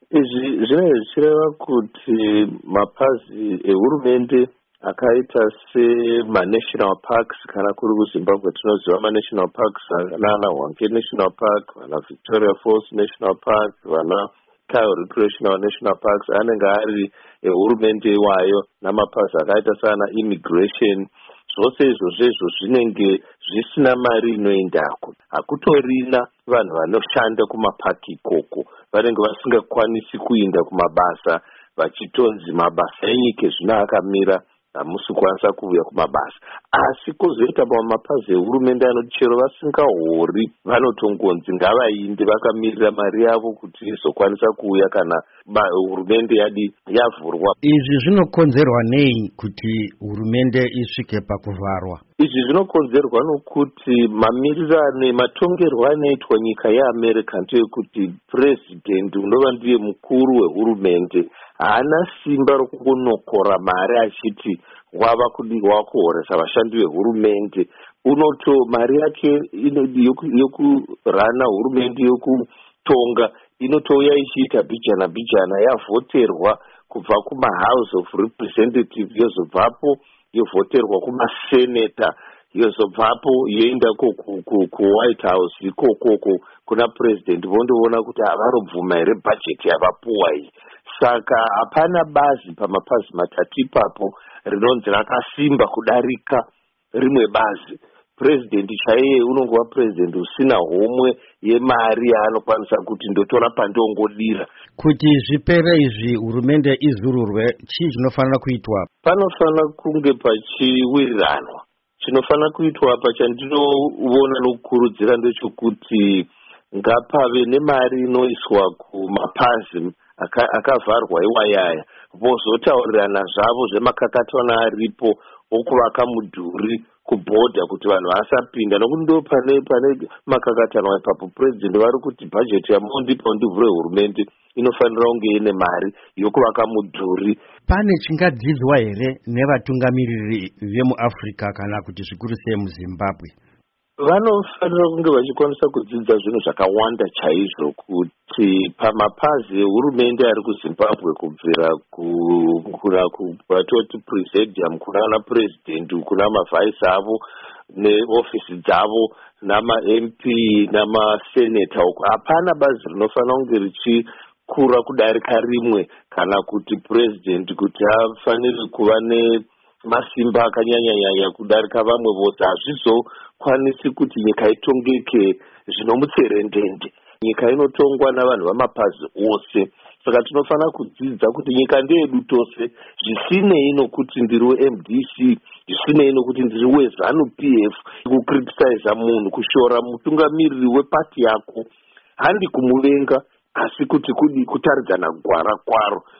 Izvi zvinenge zvichireva kuti mapazi ehurumende akaita sema-national parks kana kuri kuZimbabwe tinoziva ma-national parks nana Hwange National Park, vana Victoria Falls National Park, vana Kyle Recreational National Parks anenge ari ehurumende iwayo, namapazi akaita sana immigration. Zvose izvozvo zvinenge zvisina mari inoendako. Hakutorina vanhu vanoshanda kumapaki ikoko, vanenge vasingakwanisi kuenda kumabasa vachitonzi mabasa enyika zvino akamira, hamusi kwanisa kuuya kumabasa. Asi kozoita mapazi ehurumende anoti chero vasingahori vanotongonzi ngavainde vakamirira mari yavo kuti izokwanisa kuuya kana hurumende yavhurwa. Izvi zvinokonzerwa nei kuti hurumende isvike pakuvharwa? Izvi zvinokonzerwa nokuti mamirirane matongerwo anoitwa nyika yeAmerica ndeyekuti president unova ndiye mukuru wehurumende haana simba rokungonokora mari achiti wava kudiwa kuhoresa vashandi vehurumende. Mari yake yokurana hurumende yokutonga inotouya ichiita bijana yavhoterwa kubva kuma-House of Representatives, yozobvapo yovhoterwa kumaseneta, yozobvapo yoenda kuWhite House ikokoko kuna president, vondoona kuti havarobvuma here bhajeti yavapuwa iyi. Saka hapana bazi pamapazi matatu ipapo rinonzi rakasimba kudarika rimwe bazi. President chaiye unongova president usina homwe yemari yaanokwanisa kuti ndotora pandongodira. Kuti zvipere izvi hurumende izururwe, chii chinofanira kuitwa? Panofanira kunge pachiwiriranwa. Chinofanira kuitwa apa chandinoona nokukurudzira ndechekuti ngapave nemari inoiswa kumapazi akavharwa iwayaya, vozotaurirana zvavo zvemakakatwana aripo okuvaka mudhuri kubhodha kuti vanhu vasapinda, nokuti ndo pane makakatanwa ipapo president vari kuti bhajeti yamundipa ndivhure hurumende inofanira kunge ine mari yokuvaka mudhuri. Pane chingadzidzwa here nevatungamiriri vemuAfrica kana kuti zvikuru sei muZimbabwe? Vanofanira kunge vachikwanisa kudzidza zvinhu zvakawanda chaizvo kuti pamapazi ehurumende ari kuZimbabwe kubvira kuvatoti presidium, kunana president, kuna mavhaisi avo neofisi dzavo, nama-MP namaseneta uko, hapana bazi rinofanira kunge richikura kudarika rimwe, kana kuti president kuti afanire kuva masimba akanyanya kudarika vamwe vose. Hazvizokwanisi kuti nyika itongeke zvinomutserendende. Nyika inotongwa navanhu vamapazi ose. Saka tinofanira kudzidza kuti nyika ndeyedu tose, zvisinei nokuti ndiri weMDC, zvisinei nokuti ndiri weZANU-PF. Kukriticize munhu, kushora mutungamiriri wepati yako handi kumuvenga, asi kuti kutaridzana gwara kwaro.